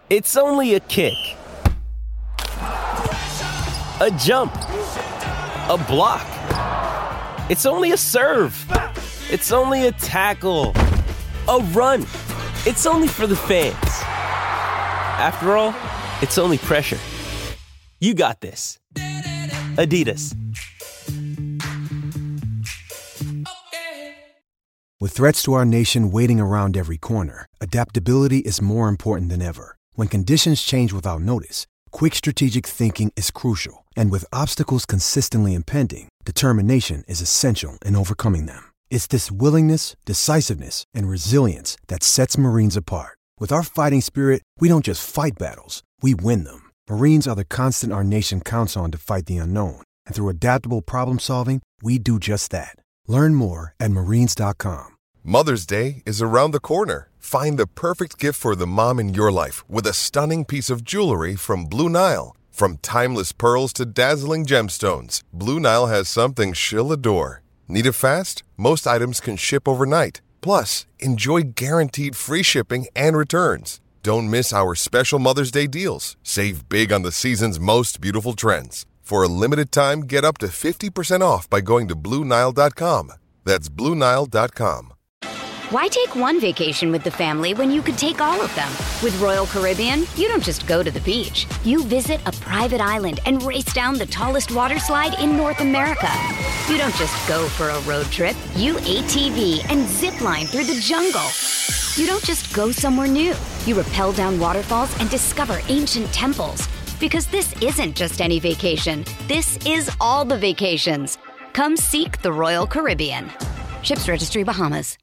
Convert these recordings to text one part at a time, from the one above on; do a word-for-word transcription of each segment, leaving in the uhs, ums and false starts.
It's only a kick, a jump, a block. It's only a serve. It's only a tackle, a run. It's only for the fans. After all, it's only pressure. You got this. Adidas. With threats to our nation waiting around every corner, adaptability is more important than ever. When conditions change without notice, quick strategic thinking is crucial. And with obstacles consistently impending, determination is essential in overcoming them. It's this willingness, decisiveness, and resilience that sets Marines apart. With our fighting spirit, we don't just fight battles, we win them. Marines are the constant our nation counts on to fight the unknown. And through adaptable problem solving, we do just that. Learn more at marines dot com. Mother's Day is around the corner. Find the perfect gift for the mom in your life with a stunning piece of jewelry from Blue Nile. From timeless pearls to dazzling gemstones, Blue Nile has something she'll adore. Need it fast? Most items can ship overnight. Plus, enjoy guaranteed free shipping and returns. Don't miss our special Mother's Day deals. Save big on the season's most beautiful trends. For a limited time, get up to fifty percent off by going to Blue Nile dot com. That's Blue Nile dot com. Why take one vacation with the family when you could take all of them? With Royal Caribbean, you don't just go to the beach. You visit a private island and race down the tallest water slide in North America. You don't just go for a road trip. You A T V and zip line through the jungle. You don't just go somewhere new. You rappel down waterfalls and discover ancient temples. Because this isn't just any vacation. This is all the vacations. Come seek the Royal Caribbean. Ships Registry, Bahamas.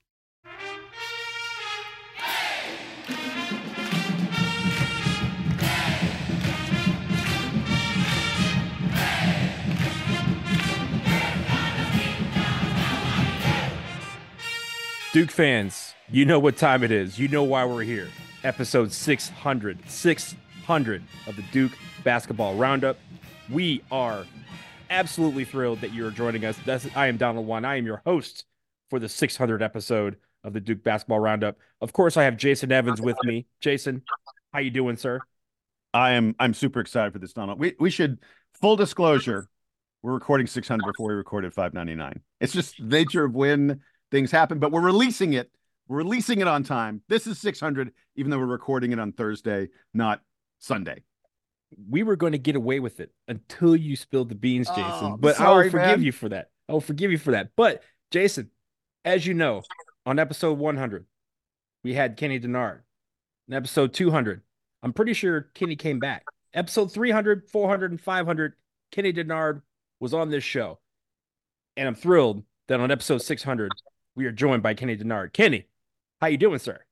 Duke fans, you know what time it is. You know why we're here. Episode six hundred. six hundred of the Duke Basketball Roundup. We are absolutely thrilled that you're joining us. That's, I am Donald Juan. I am your host for the six hundredth episode of the Duke Basketball Roundup. Of course, I have Jason Evans with me. Jason, how you doing, sir? I am I'm super excited for this, Donald. We we should, full disclosure, we're recording six hundred before we recorded five ninety-nine. It's just the nature of when things happen, but we're releasing it. We're releasing it on time. This is six hundred, even though we're recording it on Thursday, not Sunday. We were going to get away with it until you spilled the beans, Jason. Oh, but sorry, I will forgive man. you for that. I will forgive you for that. But, Jason, as you know, on episode one hundred, we had Kenny Dennard. In episode two hundred, I'm pretty sure Kenny came back. Episode three hundred, four hundred, and five hundred, Kenny Dennard was on this show. And I'm thrilled that on episode six hundred, we are joined by Kenny Dennard. Kenny, how you doing, sir?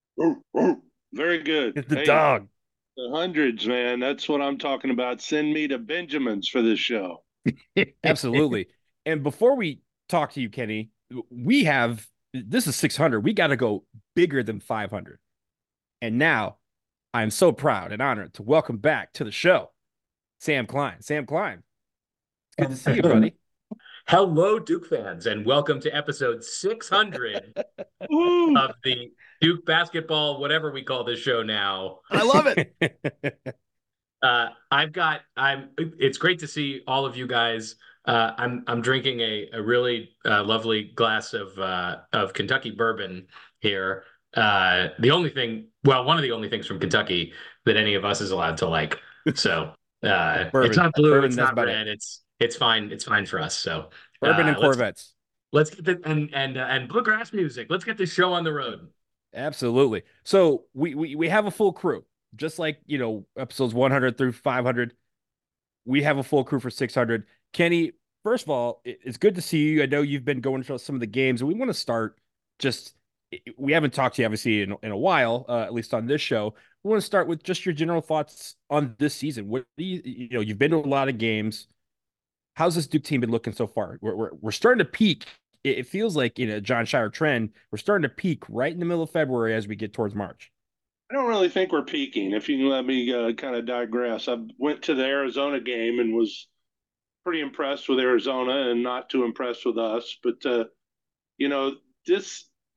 Very good. It's the Hey, dog. the hundreds, man. That's what I'm talking about. Send me to Benjamin's for this show. Absolutely. And before we talk to you, Kenny, we have, this is six hundred. We got to go bigger than five hundred. And now I'm so proud and honored to welcome back to the show, Sam Klein. Sam Klein, it's good to see you, buddy. Hello, Duke fans, and welcome to episode six hundred Woo! of the Duke Basketball, whatever we call this show now. I love it. Uh, I've got, I'm, it's great to see all of you guys. Uh, I'm, I'm drinking a, a really uh, lovely glass of, uh, of Kentucky bourbon here. Uh, the only thing, well, one of the only things from Kentucky that any of us is allowed to like. So uh, Bourbon. it's not blue, Bourbon, it's that's not about red. It's, it's fine. It's fine for us. So Bourbon uh, and let's- Corvettes. Let's get the and and uh, and bluegrass music. Let's get this show on the road. Absolutely. So we, we we have a full crew, just like, you know, episodes one hundred through five hundred. We have a full crew for six hundred. Kenny, first of all, it- it's good to see you. I know you've been going to some of the games, and we want to start just, we haven't talked to you obviously in, in a while, uh, at least on this show. We want to start with just your general thoughts on this season. What do you, you know, you've been to a lot of games. How's this Duke team been looking so far? We're, we're, we're starting to peak. It, it feels like, in a John Shire trend, we're starting to peak right in the middle of February as we get towards March. I don't really think we're peaking. If you can let me uh, kind of digress, I went to the Arizona game and was pretty impressed with Arizona and not too impressed with us. But, uh, you know, this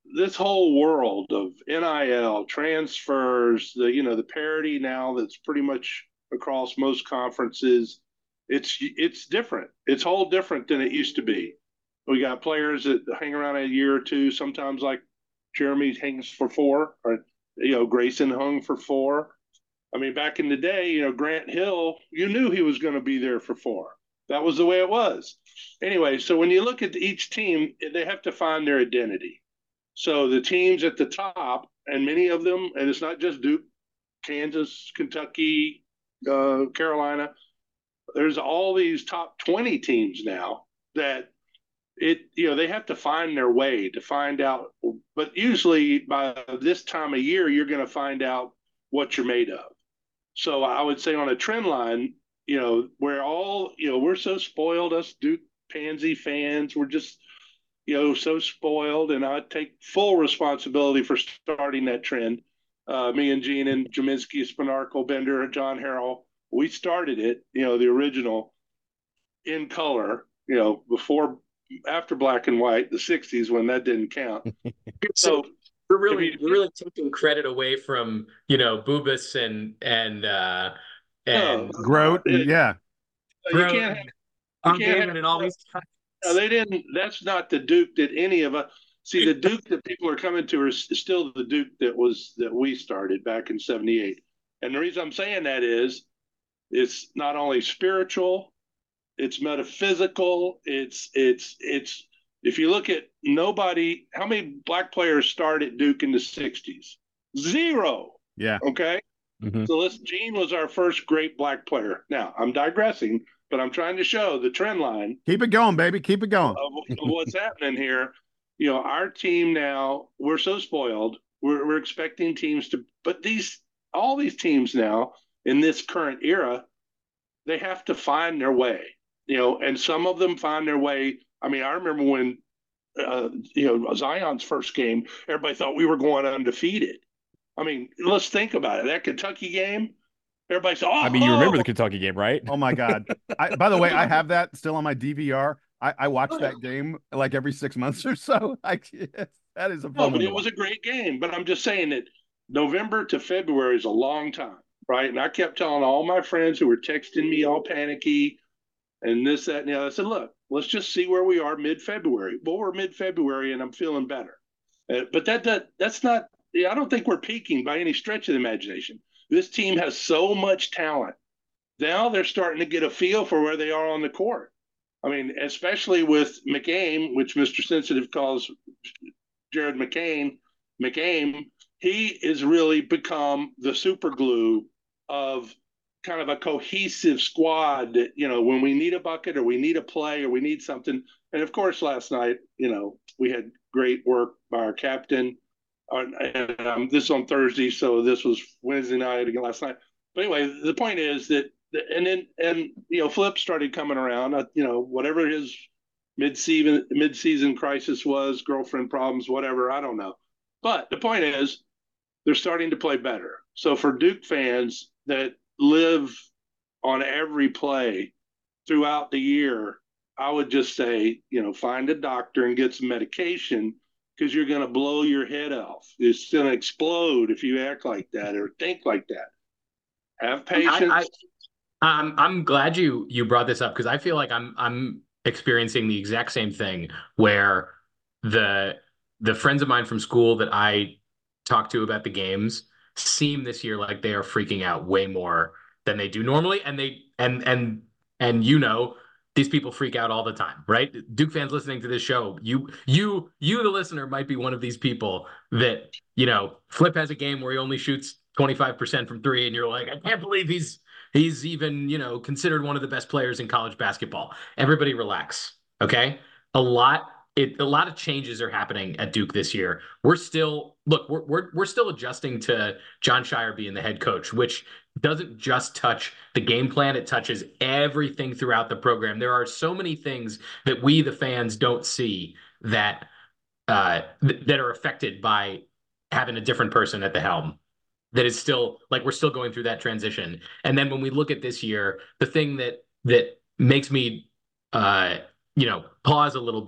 this whole world of N I L transfers, the you know the parity now that's pretty much across most conferences. It's it's different. It's whole different than it used to be. We got players that hang around a year or two. Sometimes like Jeremy hangs for four, or you know Grayson hung for four. I mean, back in the day, you know Grant Hill, you knew he was going to be there for four. That was the way it was. Anyway, so when you look at each team, they have to find their identity. So the teams at the top, and many of them, and it's not just Duke, Kansas, Kentucky, uh, Carolina. There's all these top twenty teams now that it you know they have to find their way to find out. But usually by this time of year, you're going to find out what you're made of. So I would say on a trend line, you know, we're all you know we're so spoiled, us Duke Pansy fans. We're just you know, so spoiled, and I take full responsibility for starting that trend. Uh, me and Gene and Jaminski, Spinarkle, Bender, John Harrell, we started it, you know, the original in color, you know, before, after black and white, the sixties when that didn't count. So you're really, you, you're really taking credit away from, you know, Bubas and, and, uh, and oh, Grote, it, yeah. You can't have, on Damon and all these guys. No, they didn't. That's not the Duke that any of us see. The Duke that people are coming to is still the Duke that was that we started back in seventy-eight. And the reason I'm saying that is, it's not only spiritual, it's metaphysical. It's it's it's. If you look at nobody, how many black players started at Duke in the sixties? Zero. Yeah. Okay. Mm-hmm. So let's. Gene was our first great black player. Now I'm digressing. But I'm trying to show the trend line. Keep it going, baby. Keep it going. Of, of what's happening here. You know, our team now, we're so spoiled. We're, we're expecting teams to, but these, all these teams now in this current era, they have to find their way, you know, and some of them find their way. I mean, I remember when, uh, you know, Zion's first game, everybody thought we were going undefeated. I mean, let's think about it. That Kentucky game, everybody said, oh, I mean, you remember the Kentucky game, right? Oh, my God. I, by the way, I have that still on my D V R. I, I watch that game like every six months or so. I, that is a fun no, but one it was a great game. But I'm just saying that November to February is a long time, right? And I kept telling all my friends who were texting me all panicky and this, that, and the other. I said, look, let's just see where we are mid-February. Well, we're mid-February, and I'm feeling better. Uh, but that, that that's not – I don't think we're peaking by any stretch of the imagination. This team has so much talent. Now they're starting to get a feel for where they are on the court. I mean, especially with McAim, which Mister Sensitive calls Jared McCain, McAim, he has really become the super glue of kind of a cohesive squad that, you know, when we need a bucket or we need a play or we need something. And of course, last night, you know, we had great work by our captain. And um, this is on Thursday, so this was Wednesday night again last night. But anyway, the point is that, and then and you know, Flip started coming around. Uh, you know, whatever his mid-season mid-season crisis was, girlfriend problems, whatever, I don't know. But the point is, they're starting to play better. So for Duke fans that live on every play throughout the year, I would just say, you know, find a doctor and get some medication. Because you're going to blow your head off. It's going to explode if you act like that or think like that. Have patience. I, I, um, I'm glad you you brought this up because I feel like I'm I'm experiencing the exact same thing where the the friends of mine from school that I talk to about the games seem this year like they are freaking out way more than they do normally, and they and and and you know. These people freak out all the time, right? Duke fans listening to this show, you, you, you, the listener, might be one of these people that, you know, Flip has a game where he only shoots twenty-five percent from three, and you're like, I can't believe he's he's even, you know, considered one of the best players in college basketball. Everybody relax, okay? A lot, it, a lot of changes are happening at Duke this year. We're still look, we're we're we're still adjusting to John Shire being the head coach, which doesn't just touch the game plan, it touches everything throughout the program. There are so many things that we, the fans, don't see that uh, th- that are affected by having a different person at the helm. That is still like we're still going through that transition. And then when we look at this year, the thing that that makes me uh, you know pause a little bit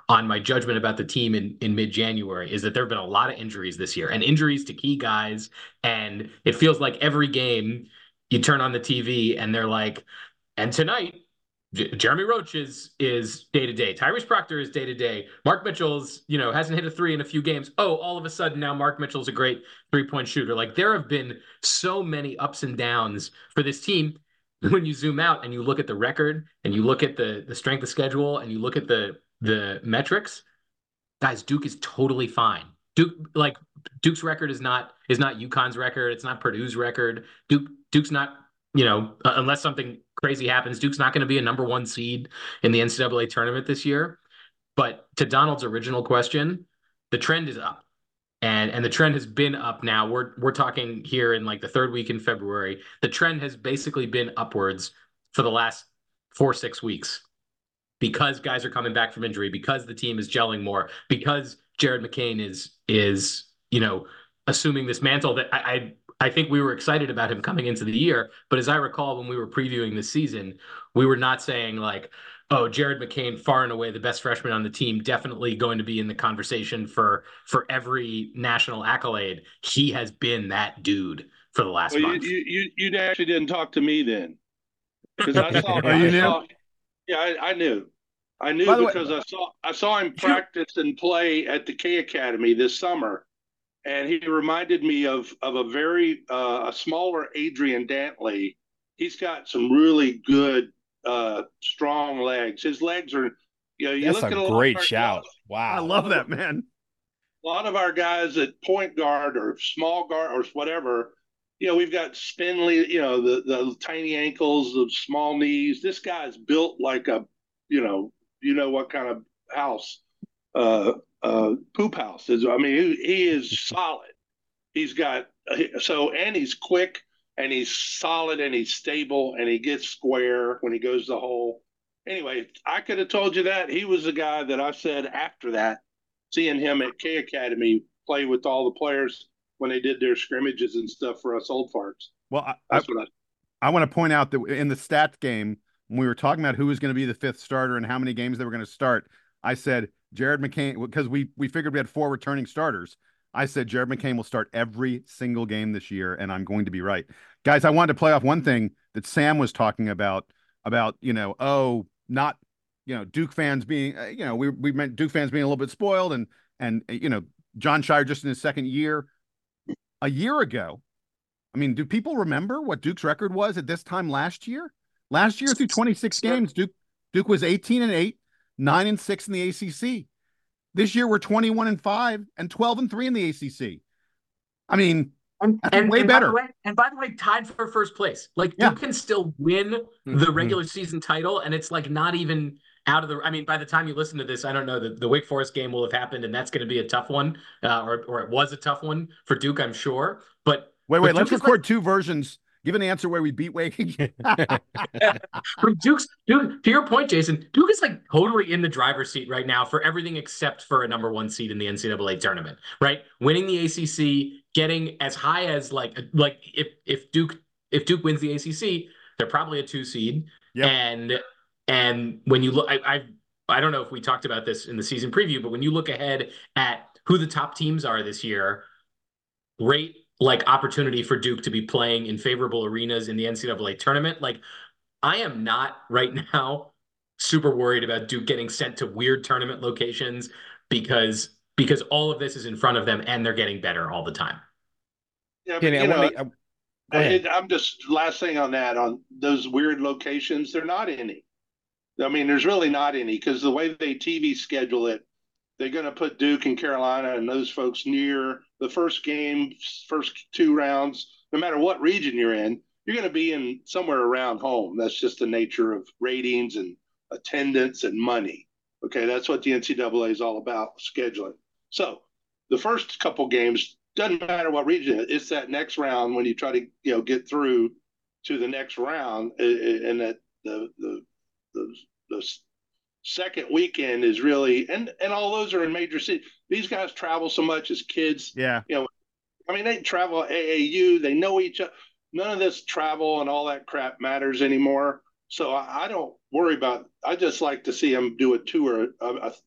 on my judgment about the team in, in mid-January is that there have been a lot of injuries this year and injuries to key guys. And it feels like every game you turn on the T V and they're like, and tonight, J- Jeremy Roach is is day to day. Tyrese Proctor is day to day. Mark Mitchell's, you know, hasn't hit a three in a few games. Oh, all of a sudden now Mark Mitchell's a great three point shooter. Like there have been so many ups and downs for this team. When you zoom out and you look at the record and you look at the the strength of schedule and you look at the the metrics, guys, Duke is totally fine. Duke like Duke's record is not is not UConn's record. It's not Purdue's record. Duke Duke's not, you know, uh, unless something crazy happens, Duke's not going to be a number one seed in the N C double A tournament this year. But to Donald's original question, the trend is up. And and the trend has been up now. We're we're talking here in like the third week in February. The trend has basically been upwards for the last four, six weeks because guys are coming back from injury, because the team is gelling more, because Jared McCain is is, you know, assuming this mantle that I, I I think we were excited about him coming into the year. But as I recall, when we were previewing this season, we were not saying like, oh, Jared McCain, far and away the best freshman on the team, definitely going to be in the conversation for for every national accolade. He has been that dude for the last well, month. You, you you you actually didn't talk to me then, because I saw. Oh, you I knew? saw yeah, I, I knew. I knew By the way- because I saw I saw him practice and play at the K Academy this summer, and he reminded me of of a very uh, a smaller Adrian Dantley. He's got some really good, uh, strong legs. His legs are, you know, you That's look a at a lot great of our- shout. I Wow. love that, man. A lot of our guys at point guard or small guard or whatever, you know, we've got spindly, you know, the the tiny ankles, the small knees. This guy's built like a, you know, you know what kind of house, uh, uh, poop house is. I mean, he, he is solid. He's got so, and he's quick, and he's solid, and he's stable, and he gets square when he goes the hole. Anyway, I could have told you that he was the guy that I said after that, seeing him at K Academy play with all the players when they did their scrimmages and stuff for us old farts. Well, I, I, That's what I. I want to point out that in the stats game, when we were talking about who was going to be the fifth starter and how many games they were going to start, I said Jared McCain, because we we figured we had four returning starters. I said Jared McCain will start every single game this year, and I'm going to be right. Guys, I wanted to play off one thing that Sam was talking about, about, you know, oh, not, you know, Duke fans being, uh, you know, we we meant Duke fans being a little bit spoiled, and, and you know, Jon Scheyer just in his second year. A year ago, I mean, do people remember what Duke's record was at this time last year? Last year, through twenty-six games, Duke Duke was eighteen and eight, nine and six in the A C C. This year, we're twenty-one and five and twelve and three in the A C C. I mean, And, that's and, way and better. By the way, and by the way, tied for first place. Like Yeah. Duke can still win the regular season title, and it's like not even out of the. I mean, by the time you listen to this, I don't know. The, the Wake Forest game will have happened, and that's going to be a tough one, uh, or or it was a tough one for Duke, I'm sure. But Wait, but wait, Duke let's is record like, two versions. Give an answer where we beat Wake. for Duke's Duke. To your point, Jason, Duke is like totally in the driver's seat right now for everything except for a number one seed in the N C double A tournament. Right, winning the A C C, getting as high as like like if if Duke if Duke wins the A C C, they're probably a two seed. Yep. And and when you look, I, I I don't know if we talked about this in the season preview, but when you look ahead at who the top teams are this year, great like opportunity for Duke to be playing in favorable arenas in the N C double A tournament. Like I am not right now super worried about Duke getting sent to weird tournament locations because because all of this is in front of them and they're getting better all the time. Yeah, but Kenny, you I know, want to. Go ahead. it, I'm just last thing on that on those weird locations. They're not any. I mean, there's really not any because the way they T V schedule it, they're going to put Duke and Carolina and those folks near the first game, first two rounds. No matter what region you're in, you're going to be in somewhere around home. That's just the nature of ratings and attendance and money. Okay, that's what the N C double A is all about, scheduling. So the first couple games doesn't matter what region. It's that next round when you try to you know get through to the next round, and that the the the, the second weekend is really and and all those are in major cities. These guys travel so much as kids. Yeah. You know, I mean they travel A A U, they know each other. None of this travel and all that crap matters anymore. So I, I don't worry about. I just like to see them do a tour, a, a,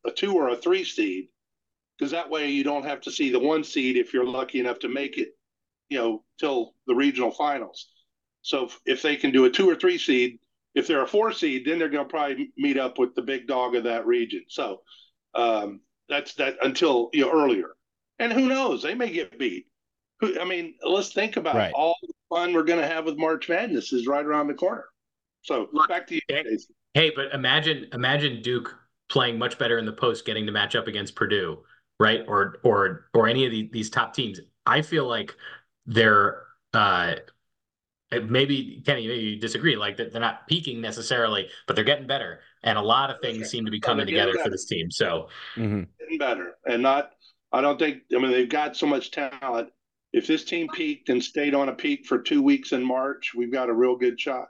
a two or a three seed, because that way you don't have to see the one seed if you're lucky enough to make it, you know, till the regional finals. So if, if they can do a two or three seed, if they're a four seed, then they're going to probably meet up with the big dog of that region. So um, that's that until, you know, earlier. And who knows? They may get beat. I mean, let's think about Right. it. All the fun we're going to have with March Madness is right around the corner. So back to you, Jason. Hey, but imagine imagine Duke playing much better in the post, getting to match up against Purdue, right? Or or or any of the, these top teams. I feel like they're uh, maybe Kenny, maybe you disagree, like they're not peaking necessarily, but they're getting better, and a lot of things seem to be coming together for this team. So mm-hmm. getting better, and not. I don't think. I mean, they've got so much talent. If this team peaked and stayed on a peak for two weeks in March, we've got a real good shot.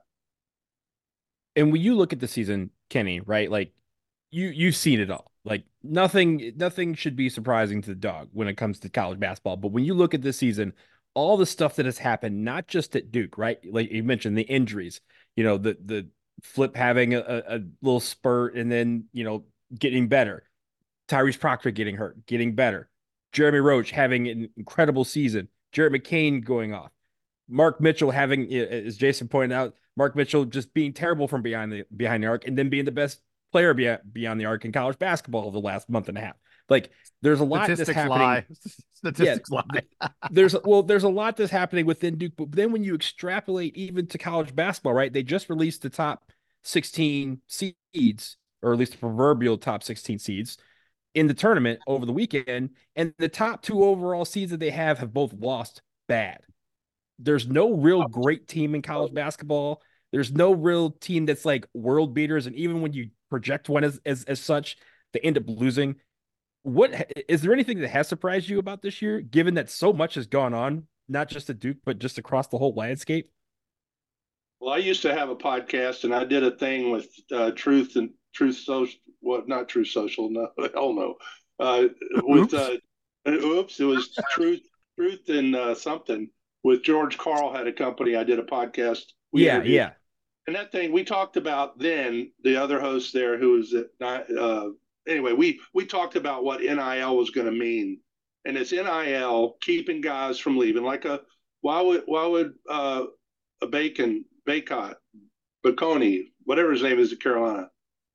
And when you look at the season, Kenny, right? Like you you've seen it all. Like nothing nothing should be surprising to the dog when it comes to college basketball. But when you look at this season, all the stuff that has happened, not just at Duke, right? Like you mentioned, the injuries, you know, the the Flip having a, a little spurt and then, you know, getting better. Tyrese Proctor getting hurt, getting better. Jeremy Roach having an incredible season. Jared McCain going off. Mark Mitchell having, as Jason pointed out, Mark Mitchell just being terrible from behind the behind the arc and then being the best player beyond the arc in college basketball the last month and a half. Like there's a lot Statistics that's happening. Lie. Statistics yeah, lie. there's well, there's a lot that's happening within Duke, but then when you extrapolate even to college basketball, right? They just released the top sixteen seeds, or at least the proverbial top sixteen seeds in the tournament over the weekend, and the top two overall seeds that they have have both lost bad. There's no real great team in college basketball. There's no real team that's like world beaters, and even when you project one as as, as such, they end up losing. What is there anything that has surprised you about this year, given that so much has gone on, not just at Duke, but just across the whole landscape? Well, I used to have a podcast, and I did a thing with uh, Truth and Truth Social. What? Not Truth Social. No, hell no. Uh, with uh, oops, it was Truth, Truth and uh, something. With George Carl had a company. I did a podcast. We yeah, yeah. And that thing we talked about then. The other host there, who was at uh, anyway, we we talked about what N I L was going to mean, and it's N I L keeping guys from leaving. Like a why would why would uh, a Bacon Baycott Baconi, whatever his name is at Carolina,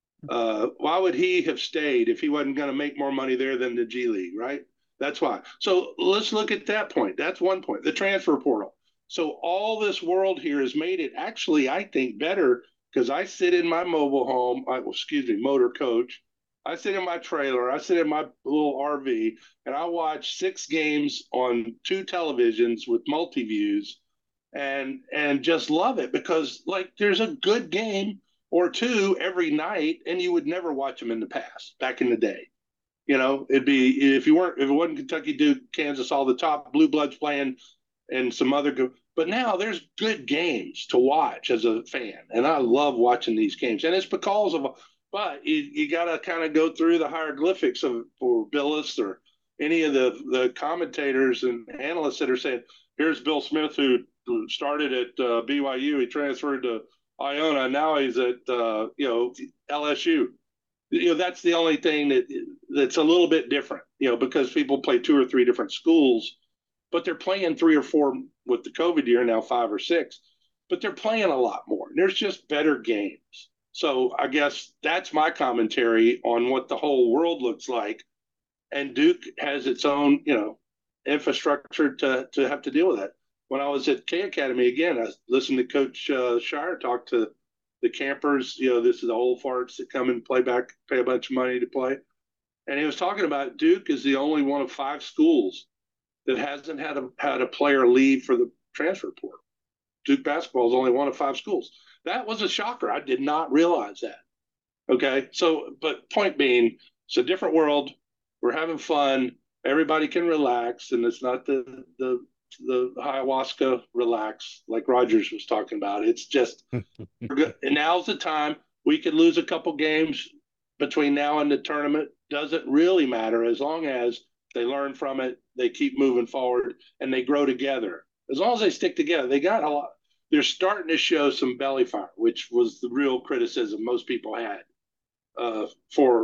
uh, why would he have stayed if he wasn't going to make more money there than the G League, right? That's why. So let's look at that point. That's one point, the transfer portal. So all this world here has made it actually, I think, better because I sit in my mobile home, I, well, excuse me, motor coach. I sit in my trailer, I sit in my little R V, and I watch six games on two televisions with multi-views and and just love it because, like, there's a good game or two every night, and you would never watch them in the past, back in the day. You know, it'd be if you weren't if it wasn't Kentucky, Duke, Kansas, all the top blue bloods playing, and some other good. But now there's good games to watch as a fan, and I love watching these games. And it's because of, but you, you got to kind of go through the hieroglyphics of for Billis or any of the the commentators and analysts that are saying, here's Bill Smith who started at uh, B Y U, he transferred to Iona, now he's at uh, you know L S U. You know, that's the only thing that that's a little bit different, you know, because people play two or three different schools, but they're playing three or four with the COVID year now, five or six, but they're playing a lot more. There's just better games. So I guess that's my commentary on what the whole world looks like. And Duke has its own, you know, infrastructure to, to have to deal with that. When I was at K Academy, again, I listened to Coach uh, Shire talk to the campers, you know, this is the old farts that come and play back, pay a bunch of money to play. And he was talking about Duke is the only one of five schools that hasn't had a had a player leave for the transfer portal. Duke basketball is only one of five schools. That was a shocker. I did not realize that. Okay. So, but point being, it's a different world. We're having fun. Everybody can relax. And it's not the, the, the ayahuasca relax like Rogers was talking about. It's just we're good. And now's the time. We could lose a couple games between now and the tournament. Doesn't really matter as long as they learn from it, they keep moving forward, and they grow together. As long as they stick together, they got a lot. They're starting to show some belly fire, which was the real criticism most people had uh, for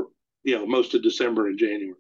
you know, most of December and January.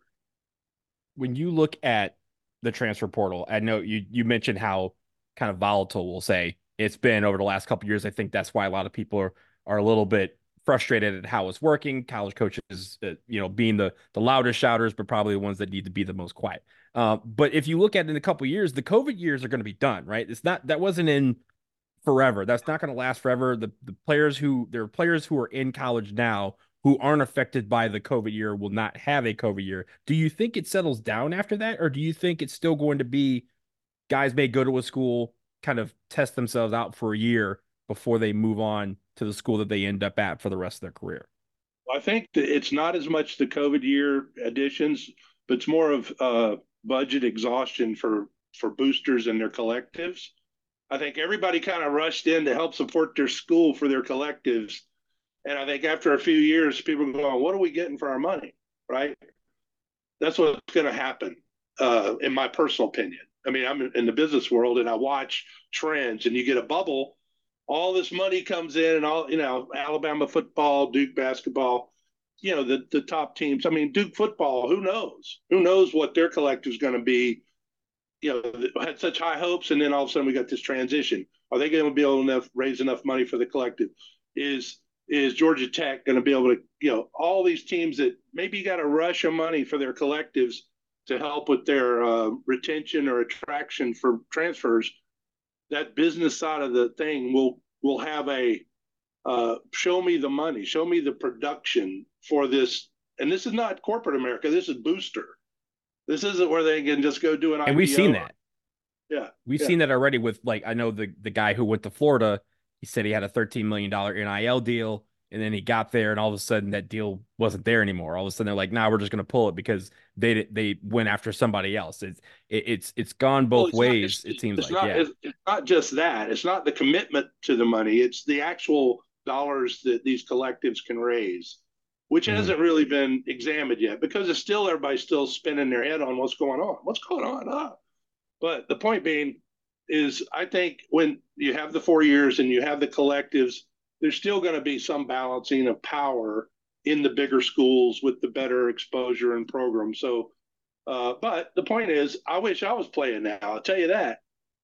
When you look at the transfer portal, I know you you mentioned how kind of volatile, we'll say, it's been over the last couple of years. I think that's why a lot of people are are a little bit frustrated at how it's working. College coaches, uh, you know, being the the loudest shouters, but probably the ones that need to be the most quiet. Uh, but if you look at it in a couple of years, the COVID years are going to be done, right? It's not that wasn't in forever. That's not going to last forever. The the players who there are players who are in college now who aren't affected by the COVID year will not have a COVID year. Do you think it settles down after that, or do you think it's still going to be guys may go to a school, kind of test themselves out for a year before they move on to the school that they end up at for the rest of their career? I think that it's not as much the COVID year additions, but it's more of uh, budget exhaustion for for boosters and their collectives. I think everybody kind of rushed in to help support their school for their collectives. And I think after a few years, people are going, what are we getting for our money? Right? That's what's going to happen, uh, in my personal opinion. I mean, I'm in the business world and I watch trends, and you get a bubble. All this money comes in, and all, you know, Alabama football, Duke basketball, you know, the, the top teams. I mean, Duke football, who knows? Who knows what their collective is going to be? You know, had such high hopes, and then all of a sudden we got this transition. Are they going to be able to raise enough money for the collective? Is is Georgia Tech going to be able to, you know, all these teams that maybe got a rush of money for their collectives to help with their uh, retention or attraction for transfers? That business side of the thing will will have a uh, show me the money, show me the production for this. And this is not corporate America. This is booster. This isn't where they can just go do an I P O. And we've seen that. Yeah. We've yeah. seen that already with, like, I know the, the guy who went to Florida, he said he had a thirteen million dollars N I L deal, and then he got there, and all of a sudden that deal wasn't there anymore. All of a sudden they're like, nah, we're just going to pull it because they they went after somebody else. It's it, it's it's gone both well, it's ways, not, it seems it's like. Not, yeah. It's, it's not just that. It's not the commitment to the money. It's the actual dollars that these collectives can raise, which mm-hmm. hasn't really been examined yet, because it's still, everybody's still spinning their head on what's going on. What's going on? Ah. But the point being is, I think when you have the four years and you have the collectives, there's still going to be some balancing of power in the bigger schools with the better exposure and program. So, uh, but the point is, I wish I was playing now. I'll tell you that.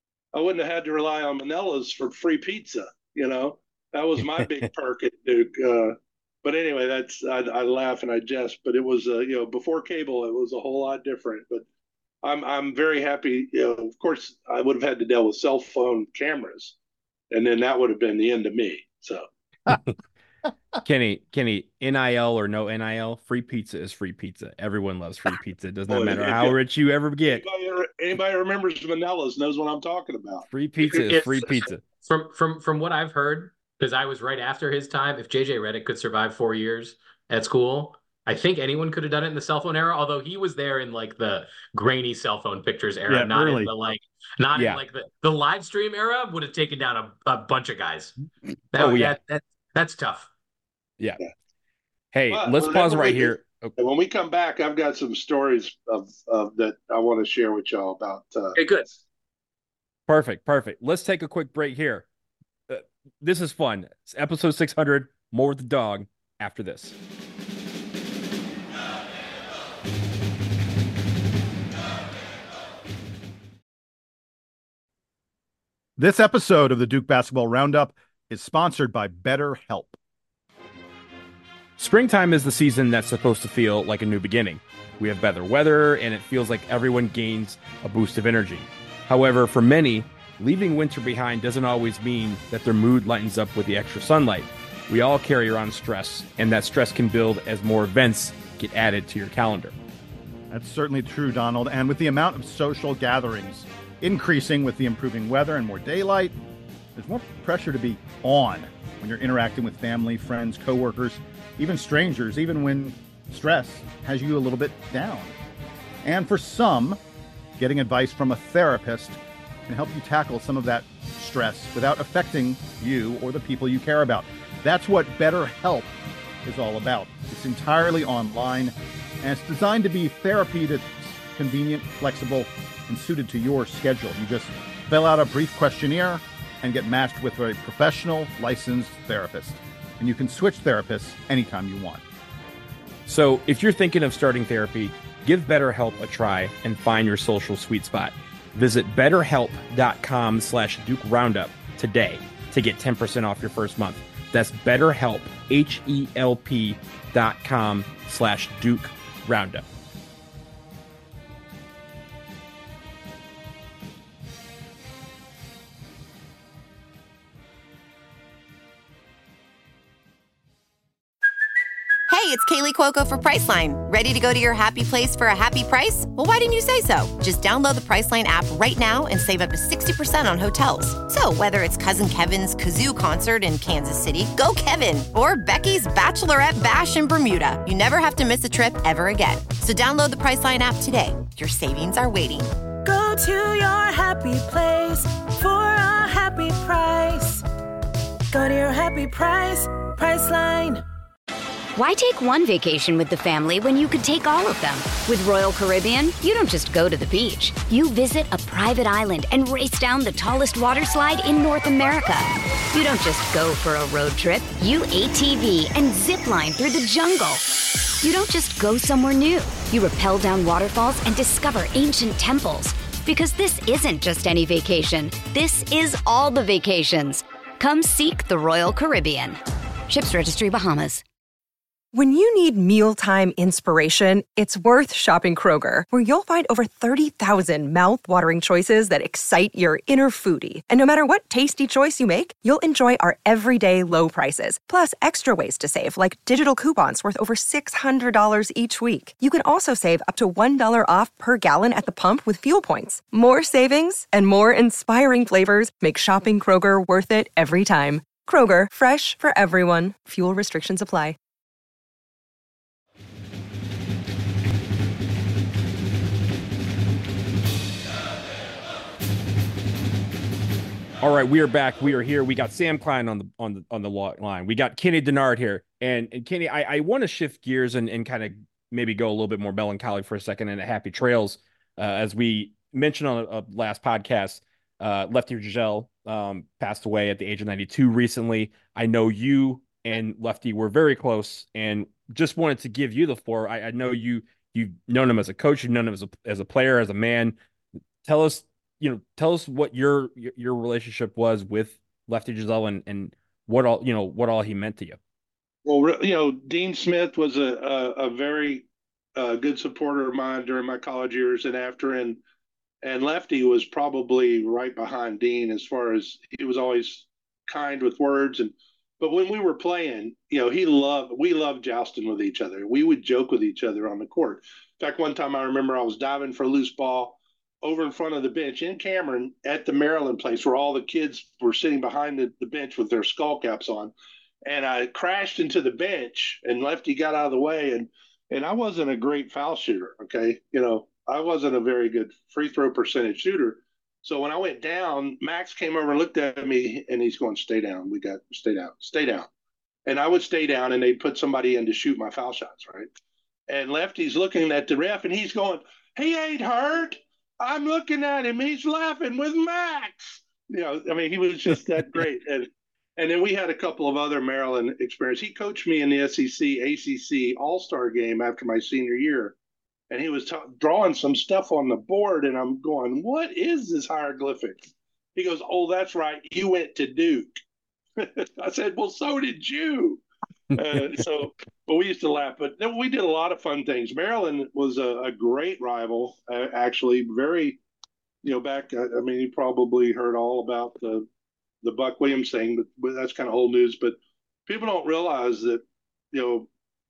I wouldn't have had to rely on Manila's for free pizza. You know, that was my big perk at Duke. Uh, but anyway, that's I, I laugh and I jest. But it was, uh, you know, before cable, it was a whole lot different. But I'm I'm very happy. You know, of course, I would have had to deal with cell phone cameras, and then that would have been the end of me. So, Kenny, Kenny, N I L or no N I L, free pizza is free pizza. Everyone loves free pizza. It does not oh, matter yeah, how yeah. rich you ever get. Anybody, anybody remembers Manila's knows what I'm talking about. Free pizza is free pizza. From from from what I've heard, because I was right after his time. If J J Redick could survive four years at school, I think anyone could have done it in the cell phone era. Although he was there in like the grainy cell phone pictures era, yeah, not early. in the like. Not yeah. in like the, the live stream era would have taken down a, a bunch of guys. That, oh, yeah. That, that, that's tough. Yeah. Hey, but let's pause right here. Okay. When we come back, I've got some stories of, of that I want to share with y'all about. Uh, okay, good. Perfect. Perfect. Let's take a quick break here. Uh, this is fun. It's episode six hundred, more with the dog after this. This episode of the Duke Basketball Roundup is sponsored by BetterHelp. Springtime is the season that's supposed to feel like a new beginning. We have better weather, and it feels like everyone gains a boost of energy. However, for many, leaving winter behind doesn't always mean that their mood lightens up with the extra sunlight. We all carry around stress, and that stress can build as more events get added to your calendar. That's certainly true, Donald. And with the amount of social gatherings increasing with the improving weather and more daylight, there's more pressure to be on when you're interacting with family, friends, coworkers, even strangers, even when stress has you a little bit down. And for some, getting advice from a therapist can help you tackle some of that stress without affecting you or the people you care about. That's what BetterHelp is all about. It's entirely online, and it's designed to be therapy that's convenient, flexible, and suited to your schedule. You just fill out a brief questionnaire and get matched with a professional, licensed therapist. And you can switch therapists anytime you want. So if you're thinking of starting therapy, give BetterHelp a try and find your social sweet spot. Visit betterhelp.com slash Duke Roundup today to get ten percent off your first month. That's BetterHelp, H-E-L-P dot com slash Duke Roundup. Hey, it's Kaylee Cuoco for Priceline. Ready to go to your happy place for a happy price? Well, why didn't you say so? Just download the Priceline app right now and save up to sixty percent on hotels. So whether it's Cousin Kevin's Kazoo Concert in Kansas City, go Kevin, or Becky's Bachelorette Bash in Bermuda, you never have to miss a trip ever again. So download the Priceline app today. Your savings are waiting. Go to your happy place for a happy price. Go to your happy price, Priceline. Why take one vacation with the family when you could take all of them? With Royal Caribbean, you don't just go to the beach. You visit a private island and race down the tallest water slide in North America. You don't just go for a road trip. You A T V and zip line through the jungle. You don't just go somewhere new. You rappel down waterfalls and discover ancient temples. Because this isn't just any vacation. This is all the vacations. Come seek the Royal Caribbean. Ships Registry, Bahamas. When you need mealtime inspiration, it's worth shopping Kroger, where you'll find over thirty thousand mouth-watering choices that excite your inner foodie. And no matter what tasty choice you make, you'll enjoy our everyday low prices, plus extra ways to save, like digital coupons worth over six hundred dollars each week. You can also save up to one dollar off per gallon at the pump with fuel points. More savings and more inspiring flavors make shopping Kroger worth it every time. Kroger, fresh for everyone. Fuel restrictions apply. All right, we are back. We are here. We got Sam Klein on the on the on the line. We got Kenny Dennard here, and and Kenny, I, I want to shift gears and and kind of maybe go a little bit more melancholy for a second and happy trails, uh, as we mentioned on a, a last podcast. Uh, Lefty Giselle um, passed away at the age of ninety-two recently. I know you and Lefty were very close, and just wanted to give you the floor. I, I know you you've known him as a coach, you've known him as a as a player, as a man. Tell us. You know, tell us what your your relationship was with Lefty Giselle and and what all you know what all he meant to you. Well, you know, Dean Smith was a a, a very uh, good supporter of mine during my college years and after, and and Lefty was probably right behind Dean as far as he was always kind with words. And but when we were playing, you know, he loved we loved jousting with each other. We would joke with each other on the court. In fact, one time I remember I was diving for a loose ball over in front of the bench in Cameron at the Maryland place where all the kids were sitting behind the, the bench with their skull caps on. And I crashed into the bench and Lefty got out of the way. And, and I wasn't a great foul shooter. Okay. You know, I wasn't a very good free throw percentage shooter. So when I went down, Max came over and looked at me and he's going, stay down. We got stay down, stay down. And I would stay down and they'd put somebody in to shoot my foul shots. Right. And Lefty's looking at the ref and he's going, he ain't hurt. I'm looking at him. He's laughing with Max. You know, I mean, he was just that great. And and then we had a couple of other Maryland experiences. He coached me in the S E C, A C C All-Star game after my senior year. And he was ta- drawing some stuff on the board. And I'm going, what is this hieroglyphics? He goes, oh, that's right. You went to Duke. I said, well, so did you. Uh, so, but we used to laugh. But then we did a lot of fun things. Maryland was a, a great rival, uh, actually. Very, you know, back. I, I mean, you probably heard all about the the Buck Williams thing, but, but that's kind of old news. But people don't realize that, you know,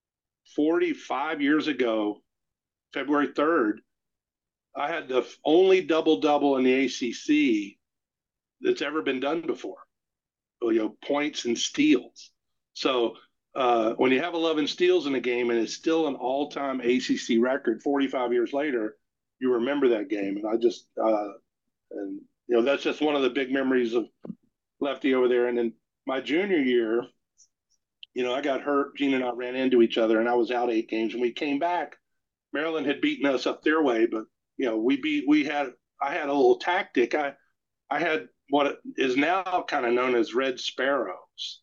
forty-five years ago, February third, I had the only double double in the A C C that's ever been done before. You know, points and steals. So. Uh, when you have eleven steals in a game and it's still an all-time A C C record forty-five years later, you remember that game. And I just, uh, and you know, that's just one of the big memories of Lefty over there. And then my junior year, you know, I got hurt. Gene and I ran into each other, and I was out eight games. And we came back. Maryland had beaten us up their way, but you know, we beat. We had. I had a little tactic. I, I had what is now kind of known as red sparrows.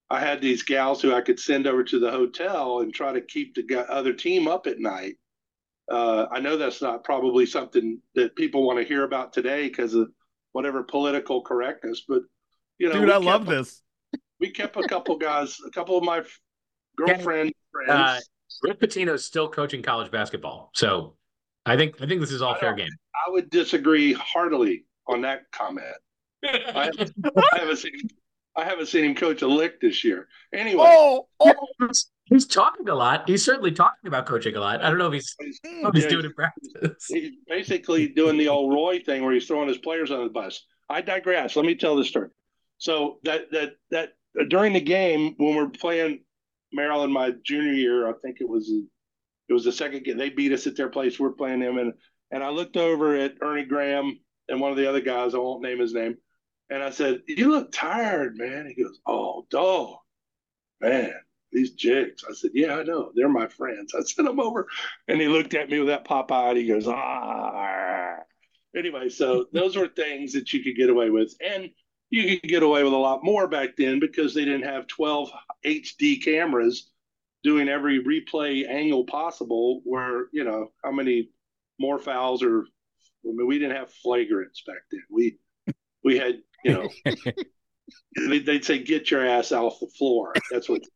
I had these gals who I could send over to the hotel and try to keep the other team up at night. Uh, I know that's not probably something that people want to hear about today because of whatever political correctness, but you know, dude, I love this. We kept a couple guys, a couple of my girlfriend friends. Uh, Rick Pitino's still coaching college basketball, so I think I think this is all fair game. I would disagree heartily on that comment. I, haven't, I haven't seen I haven't seen him coach a lick this year. Anyway, oh, oh. He's talking a lot. He's certainly talking about coaching a lot. I don't know if he's, he's, if he's doing it in practice. He's basically doing the old Roy thing where he's throwing his players on the bus. I digress. Let me tell this story. So that that that during the game when we're playing Maryland my junior year, I think it was it was the second game. They beat us at their place. We're playing them, and and I looked over at Ernie Graham and one of the other guys. I won't name his name. And I said, "You look tired, man." He goes, "Oh, dog, man, these jigs." I said, "Yeah, I know. They're my friends." I sent them over, and he looked at me with that pop eye. And he goes, "Ah." Anyway, so those were things that you could get away with, and you could get away with a lot more back then because they didn't have twelve H D cameras doing every replay angle possible. Where you know how many more fouls or I mean, we didn't have flagrants back then. We we had. You know, they'd say, "Get your ass off the floor." That's what.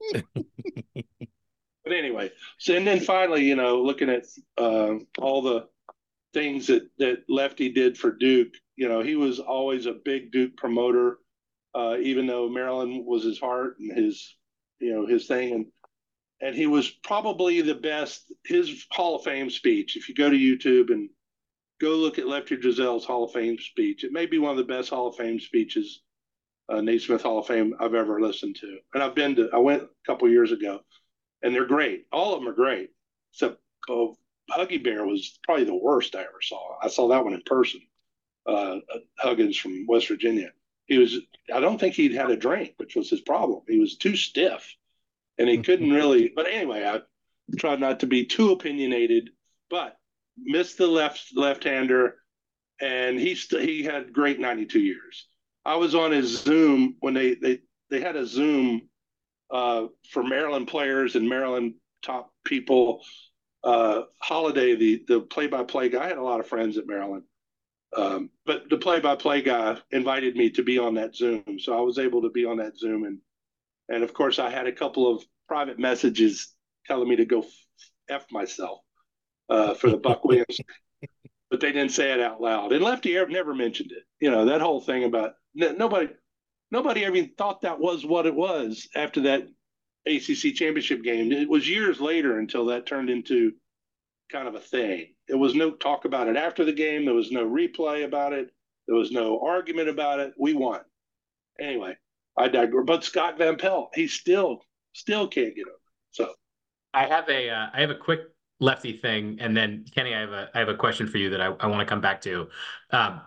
But anyway, so and then finally, you know, looking at uh, all the things that that Lefty did for Duke, you know, he was always a big Duke promoter, uh, even though Maryland was his heart and his, you know, his thing, and and he was probably the best. His Hall of Fame speech, if you go to YouTube and go look at Lefty Driesell's Hall of Fame speech. It may be one of the best Hall of Fame speeches, uh, Naismith Hall of Fame, I've ever listened to. And I've been to, I went a couple years ago, and they're great. All of them are great. Except oh, Huggy Bear was probably the worst I ever saw. I saw that one in person. Uh, Huggins from West Virginia. He was, I don't think he'd had a drink, which was his problem. He was too stiff, and he couldn't really. But anyway, I tried not to be too opinionated, but missed the left left-hander, and he st- he had great ninety-two years. I was on his Zoom when they they they had a Zoom uh, for Maryland players and Maryland top people. Uh, Holiday, the the play-by-play guy, I had a lot of friends at Maryland, um, but the play-by-play guy invited me to be on that Zoom, so I was able to be on that Zoom, and and of course I had a couple of private messages telling me to go f myself. Uh, for the Buck Williams, but they didn't say it out loud. And Lefty never mentioned it. You know, that whole thing about n- nobody, nobody even thought that was what it was after that A C C championship game. It was years later until that turned into kind of a thing. There was no talk about it after the game. There was no replay about it. There was no argument about it. We won. Anyway, I digress. But Scott Van Pelt, he still, still can't get over it. So I have a, uh, I have a quick Lefty thing, and then Kenny, I have a I have a question for you that I, I want to come back to. Um,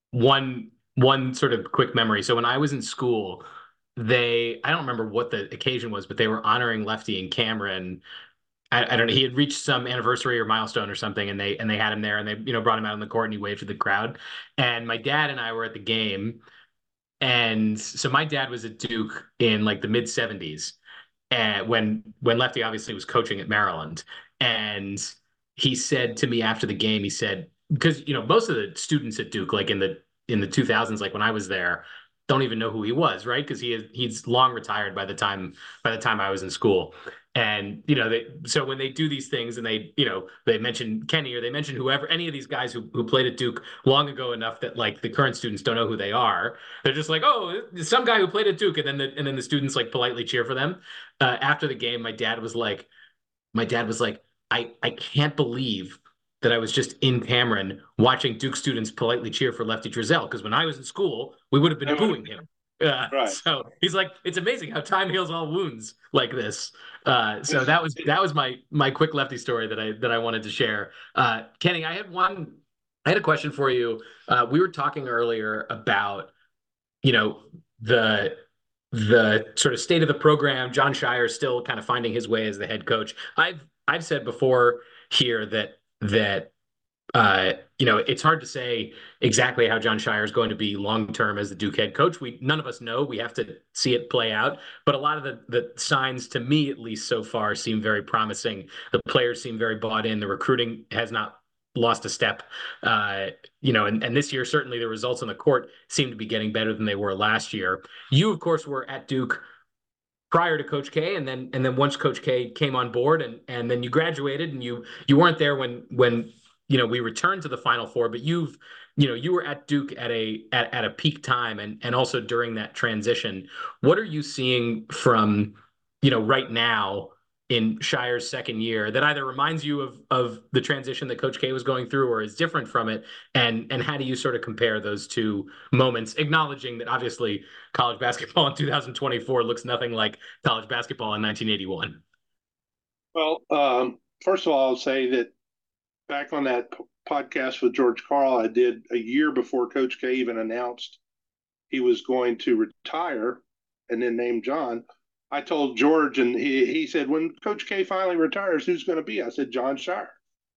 one one sort of quick memory. So when I was in school, they I don't remember what the occasion was, but they were honoring Lefty in Cameron. I, I don't know. He had reached some anniversary or milestone or something, and they and they had him there, and they you know brought him out on the court, and he waved to the crowd. And my dad and I were at the game, and so my dad was at Duke in like the mid seventies, and when when Lefty obviously was coaching at Maryland. And he said to me after the game, he said, because, you know, most of the students at Duke, like in the in the two thousands, like when I was there, don't even know who he was, right? Because he is, he's long retired by the time by the time I was in school. And, you know, they so when they do these things and they, you know, they mention Kenny or they mention whoever, any of these guys who, who played at Duke long ago enough that like the current students don't know who they are. They're just like, oh, some guy who played at Duke. And then the, and then the students like politely cheer for them. Uh, after the game, my dad was like, my dad was like, I, I can't believe that I was just in Cameron watching Duke students politely cheer for Lefty Driesell. Because when I was in school, we would have been booing him. Uh, right. So he's like, it's amazing how time heals all wounds like this. Uh, so that was that was my my quick Lefty story that I that I wanted to share. Uh, Kenny, I had one. I had a question for you. Uh, we were talking earlier about, you know, the the sort of state of the program. Jon Scheyer still kind of finding his way as the head coach. I've I've said before here that that uh, you know, it's hard to say exactly how Jon Scheyer is going to be long term as the Duke head coach. We none of us know. We have to see it play out. But a lot of the the signs, to me at least so far, seem very promising. The players seem very bought in. The recruiting has not lost a step. Uh, you know, and, and this year certainly the results on the court seem to be getting better than they were last year. You, of course, were at Duke prior to Coach K, and then and then once Coach K came on board, and and then you graduated, and you you weren't there when when you know we returned to the Final Four, but you've you know you were at Duke at a at, at a peak time, and and also during that transition. What are you seeing from you know right now in Shirer's second year that either reminds you of of the transition that Coach K was going through, or is different from it? And and how do you sort of compare those two moments, acknowledging that obviously college basketball in two thousand twenty-four looks nothing like college basketball in nineteen eighty-one? Well, um, first of all, I'll say that back on that podcast with George Karl I did a year before Coach K even announced he was going to retire and then named John, I told George, and he, he said, when Coach K finally retires, who's going to be? I said, Jon Scheyer.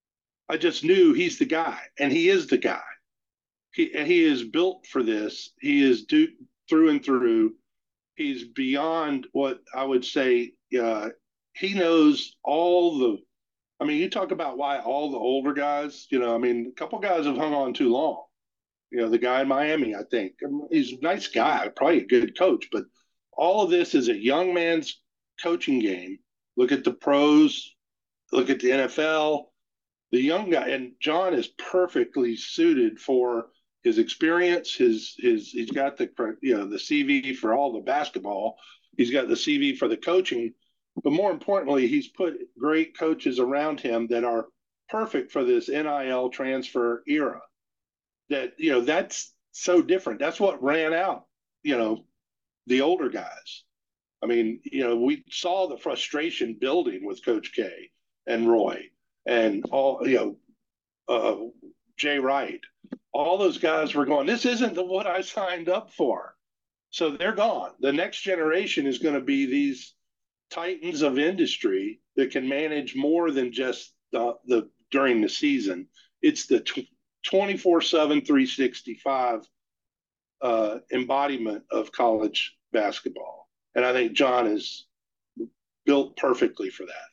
I just knew he's the guy, and he is the guy. He, he is built for this. He is Duke through and through. He's beyond what I would say. Uh, he knows all the I mean, you talk about why all the older guys, you know, I mean, a couple guys have hung on too long. You know, the guy in Miami, I think, he's a nice guy, probably a good coach, but all of this is a young man's coaching game. Look at the pros, look at the N F L, the young guy, and John is perfectly suited for his experience. His his he's got the you know the C V for all the basketball. He's got the C V for the coaching. But more importantly, he's put great coaches around him that are perfect for this N I L transfer era. That, you know, that's so different. That's what ran out, you know, the older guys. I mean, you know, we saw the frustration building with Coach K and Roy and all, you know, uh, Jay Wright. All those guys were going, this isn't the, what I signed up for. So they're gone. The next generation is going to be these titans of industry that can manage more than just the, the during the season. It's the twenty-four seven, three sixty-five uh, embodiment of college basketball. And I think John is built perfectly for that.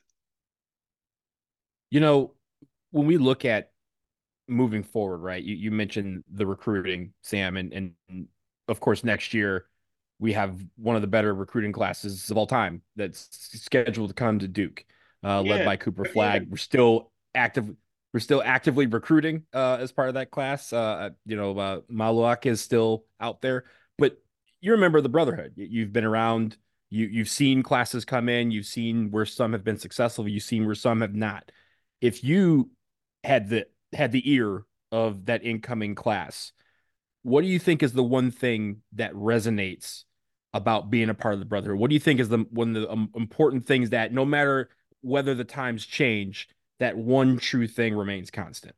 You know, when we look at moving forward, right, you, you mentioned the recruiting, Sam, and, and of course, next year, we have one of the better recruiting classes of all time that's scheduled to come to Duke, uh, yeah. led by Cooper Flagg. Yeah. We're still active. We're still actively recruiting uh, as part of that class. Uh, you know, uh, Maluak is still out there, but you're a member of the Brotherhood. You've been around. You you've seen classes come in. You've seen where some have been successful. You've seen where some have not. If you had the had the ear of that incoming class, what do you think is the one thing that resonates about being a part of the Brotherhood? What do you think is the one of the um, important things that no matter whether the times change, that one true thing remains constant?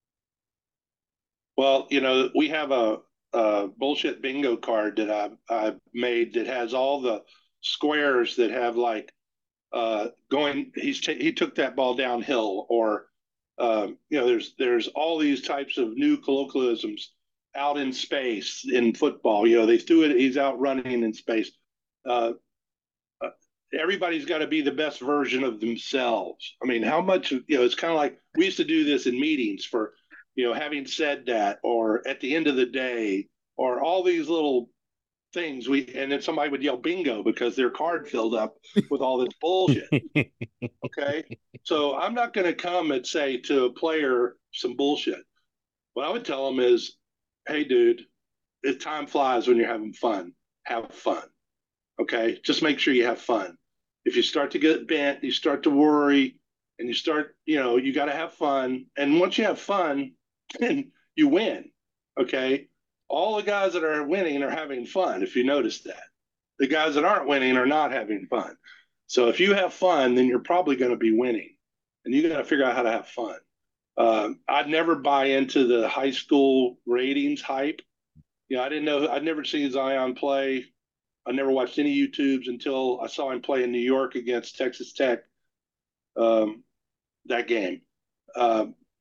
Well, you know, we have a, a bullshit bingo card that I I made that has all the squares that have like uh, going. He's t- he took that ball downhill, or um, you know, there's there's all these types of new colloquialisms out in space in football. You know, they threw it. He's out running in space. Uh, uh, everybody's got to be the best version of themselves. I mean, how much, you know, it's kind of like we used to do this in meetings for, you know, having said that, or at the end of the day, or all these little things. We, and then somebody would yell bingo because their card filled up with all this bullshit. Okay. So I'm not going to come and say to a player some bullshit. What I would tell them is, hey, dude, it time flies when you're having fun. Have fun. Okay? Just make sure you have fun. If you start to get bent, you start to worry, and you start, you know, you got to have fun. And once you have fun, then you win. Okay? All the guys that are winning are having fun, if you notice that. The guys that aren't winning are not having fun. So if you have fun, then you're probably going to be winning. And you got to figure out how to have fun. Um, I'd never buy into the high school ratings hype. You know, I didn't know, I'd never seen Zion play. I never watched any YouTubes until I saw him play in New York against Texas Tech, um, that game. Um,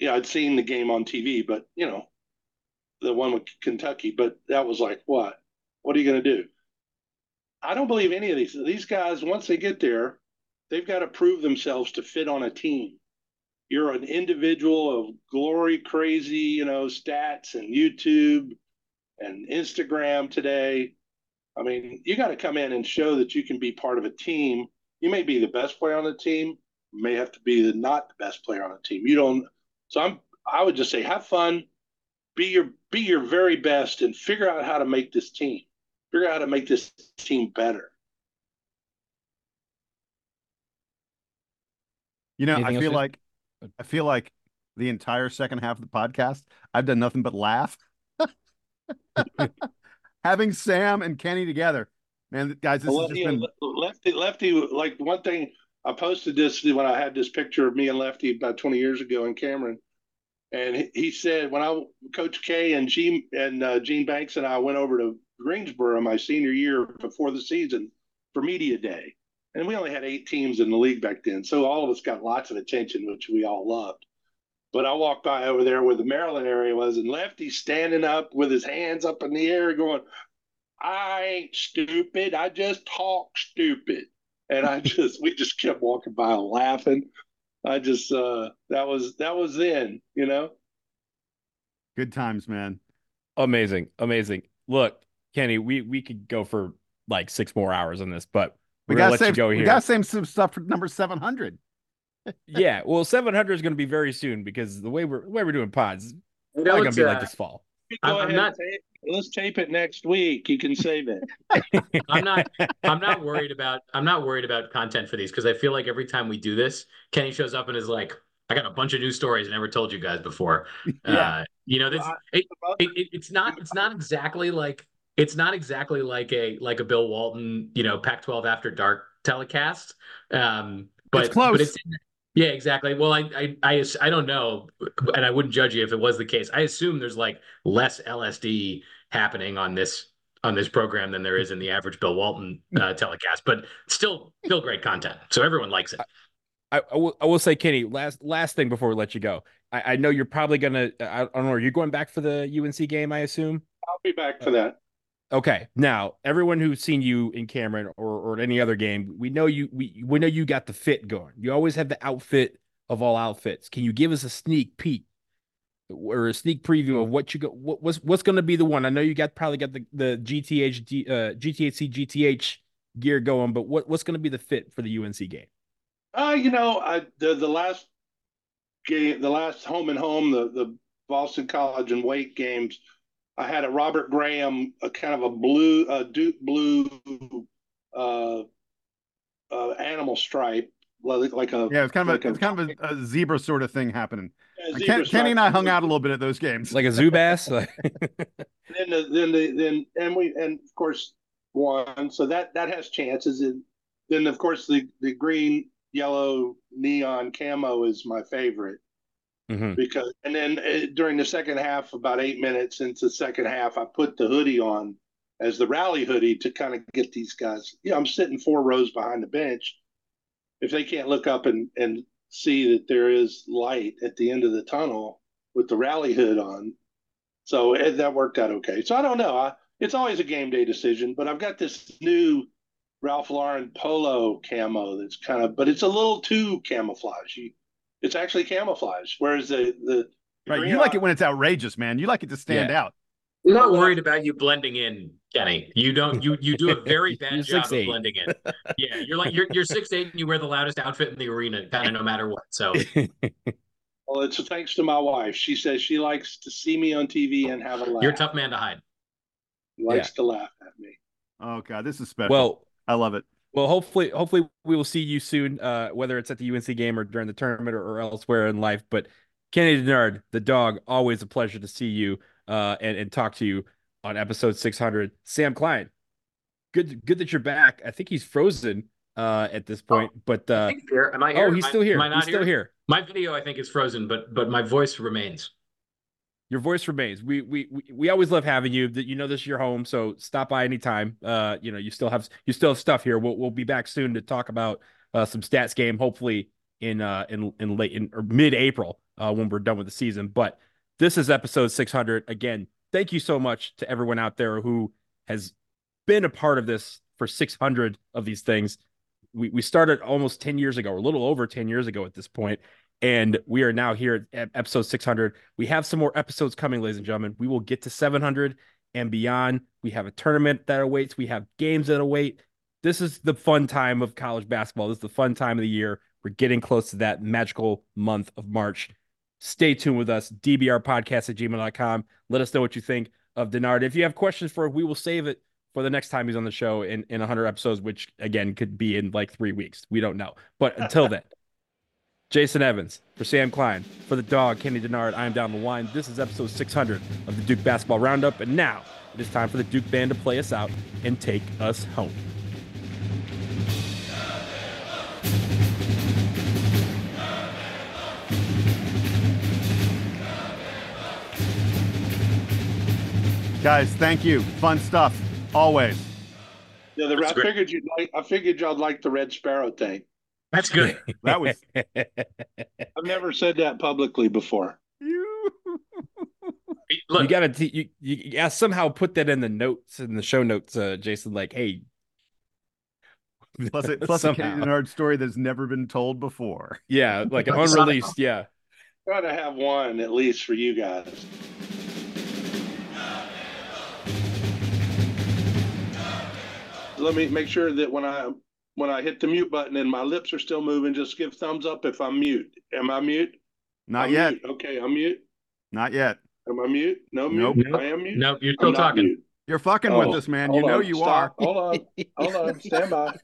yeah, I'd seen the game on T V, but you know, the one with Kentucky, but that was like, what? What are you going to do? I don't believe any of these. These guys, once they get there, they've got to prove themselves to fit on a team. You're an individual of glory, crazy, you know, stats and YouTube and Instagram today. I mean, you got to come in and show that you can be part of a team. You may be the best player on the team, you may have to be the not the best player on the team. You don't. So I'm. I would just say, have fun, be your be your very best, and figure out how to make this team. Figure out how to make this team better. You know, Anything I feel else? like I feel like the entire second half of the podcast, I've done nothing but laugh. Having Sam and Kenny together, man, guys, this Well, has just you know, been Lefty. Lefty, like one thing I posted this when I had this picture of me and Lefty about twenty years ago in Cameron, and he, he said when I Coach K and Gene and uh, Gene Banks and I went over to Greensboro my senior year before the season for media day, and we only had eight teams in the league back then, so all of us got lots of attention, which we all loved. But I walked by over there where the Maryland area was, and Lefty standing up with his hands up in the air, going, "I ain't stupid. I just talk stupid." And I just, we just kept walking by laughing. I just, uh, that was, that was then, you know? good times, man. Amazing, amazing. Look, Kenny, we we could go for like six more hours on this, but We we're gonna got let same. you go We here. got same some stuff for number seven hundred. Yeah, well, seven hundred is going to be very soon because the way we're the way we're doing pods, it's You probably know, going to it's, be like uh, this fall. Go I'm, ahead I'm not. and tape, let's tape it next week. You can save it. I'm not. I'm not worried about. I'm not worried about content for these because I feel like every time we do this, Kenny shows up and is like, "I got a bunch of new stories I never told you guys before." Yeah. Uh, you know, this it, it, it, it's not. It's not exactly like. It's not exactly like a like a Bill Walton, you know, Pac twelve After Dark telecast. Um, but It's close. but it's yeah, exactly. Well, I, I I I don't know, and I wouldn't judge you if it was the case. I assume there's like less L S D happening on this on this program than there is in the average Bill Walton uh, telecast, but still still great content. So everyone likes it. I, I will I will say, Kenny, last last thing before we let you go. I, I know you're probably gonna. I, I don't know. Are you going back for the U N C game? I assume. I'll be back for that. Okay. Now, everyone who's seen you in Cameron or or at any other game, we know you we we know you got the fit going. You always have the outfit of all outfits. Can you give us a sneak peek or a sneak preview of what you go what, what's what's going to be the one? I know you got probably got the the G T H uh, G T H C G T H gear going, but what what's going to be the fit for the U N C game? Uh, you know, I, the the last game, the last home and home, the the Boston College and Wake games, I had a Robert Graham, a kind of a blue, uh, Duke blue, uh, uh, animal stripe, like, like a Yeah, it's kind of like a, it's kind of a, a zebra sort of thing happening. yeah, Uh, zebra Ken, stripe. Kenny and I hung out a little bit at those games. Like a Zubas? then the, then the, then and we and of course won, so that that has chances. And then of course the the green yellow neon camo is my favorite. Mhm. Because and then uh, during the second half, about eight minutes into the second half, I put the hoodie on as the rally hoodie to kind of get these guys. You know, I'm sitting four rows behind the bench. If they can't look up and and see that there is light at the end of the tunnel with the rally hood on, so it, that worked out okay. So I don't know. I, it's always a game day decision, but I've got this new Ralph Lauren polo camo that's kind of, but it's a little too camouflage. You, it's actually camouflage, whereas the the Right, you like it when it's outrageous, man. You like it to stand Yeah. out. I'm not worried about you blending in, Kenny. You don't. You you do a very bad You're job six of eight. blending in. Yeah, you're like you're you're six eight and you wear the loudest outfit in the arena, kind of no matter what. So Well, it's thanks to my wife. She says she likes to see me on T V and have a laugh. you're a tough man to hide. Likes Yeah. to laugh at me. Oh god, this is special. Well, I love it. well, hopefully, hopefully we will see you soon, uh, whether it's at the U N C game or during the tournament or, or elsewhere in life. But Kenny Denard, the dog, always a pleasure to see you uh, and and talk to you on episode six hundred. Sam Klein, good good that you're back. I think he's frozen uh, at this point, but I uh, think here. Am I here? oh, he's Am I- still here. Am I not He's still here. My video, I think, is frozen, but but my voice remains. Your voice remains. We we we, we always love having you. That you know this is your home, so stop by anytime. Uh, you know, you still have you still have stuff here. We'll we'll be back soon to talk about uh some stats game, hopefully in uh in in late in or mid April. uh, when we're done with the season. But this is episode six hundred. Again, thank you so much to everyone out there who has been a part of this for six hundred of these things. We, we started almost ten years ago, or a little over ten years ago at this point, and we are now here at episode six hundred. We have some more episodes coming, ladies and gentlemen. We will get to seven hundred and beyond. We have a tournament that awaits. We have games that await. This is the fun time of college basketball. This is the fun time of the year. We're getting close to that magical month of March. Stay tuned with us, d b r podcast at gmail dot com. Let us know what you think of Denard. If you have questions for it, we will save it for the next time he's on the show in, in one hundred episodes, which, again, could be in like three weeks. We don't know. But until then, Jason Evans, for Sam Klein, for the dog, Kenny Denard, I am Down the Line. This is episode six hundred of the Duke Basketball Roundup. And now it is time for the Duke Band to play us out and take us home. Guys, thank you. Fun stuff. Always. Yeah, the, I figured you'd like. I figured y'all like the Red Sparrow thing. That's good. That was. I've never said that publicly before. Look, you gotta t- you, you yeah, somehow put that in the notes in the show notes, uh, Jason. Like, hey, plus it plus a Kenny Denard story that's never been told before. Yeah, like an unreleased. Yeah, try to have one at least for you guys. Let me make sure that when I when I hit the mute button and my lips are still moving, just give thumbs up if I'm mute. Am I mute? Not I'm yet. Mute. Okay, I'm mute. Not yet. Am I mute? No nope. mute. I am mute. Nope, you're still talking. Mute. You're fucking oh, with us, man. You know on. you Stop. are. Hold on. Hold on. Stand by.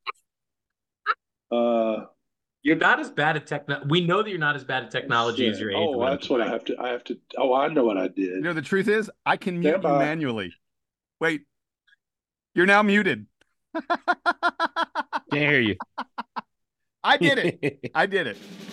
Uh, you're not as bad at technology. We know that you're not as bad at technology yeah. as your age. Oh, that's what I have to. I have to. Oh, I know what I did. You know, the truth is, I can mute Stand you by. manually. Wait, you're now muted. Can't hear you. I did it. I did it.